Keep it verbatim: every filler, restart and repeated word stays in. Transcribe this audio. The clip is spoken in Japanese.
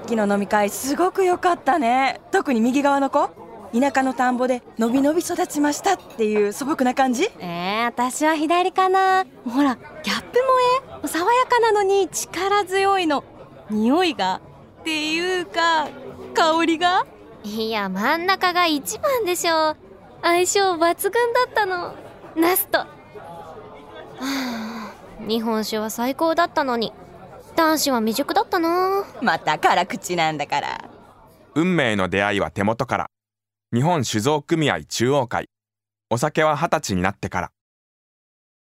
きの飲み会すごく良かったね。特に右側の子、田舎の田んぼでのびのび育ちましたっていう素朴な感じ。 えー、私は左かな。ほらギャップ萌え、爽やかなのに力強いの。匂いがっていうか香りが、 いや真ん中が一番でしょ。相性抜群だったの、ナスと。はあ、日本酒は最高だったのに男子は未熟だったな。 また辛口なんだから。 運命の出会いは手元から。日本酒造組合中央会。お酒は二十歳になってから。